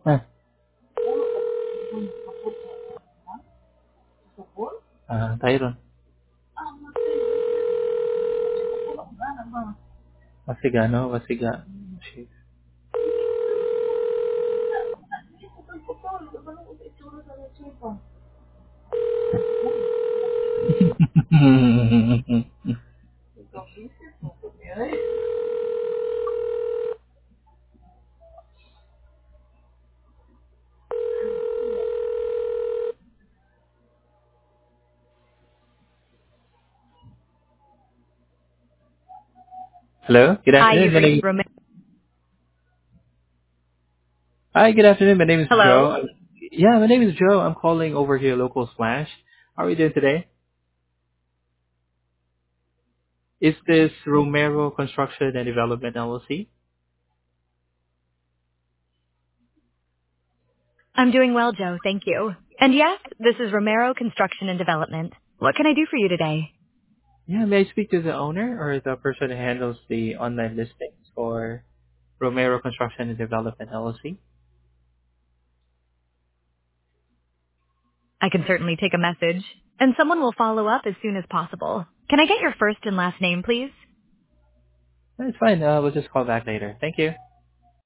Ah, Tyron. Masiga, no? Masiga. Shit. Hello? Good Hi, afternoon. you've reached Romero. Hi, good afternoon. My name is Hello. Joe. Yeah, my name is Joe. I'm calling over here, Local Splash. How are you doing today? Is this Romero Construction and Development LLC? I'm doing well, Joe. Thank you. And yes, this is Romero Construction and Development. What can I do for you today? Yeah, may I speak to the owner or the person who handles the online listings for Romero Construction and Development LLC? I can certainly take a message, and someone will follow up as soon as possible. Can I get your first and last name, please? That's fine. We'll just call back later. Thank you.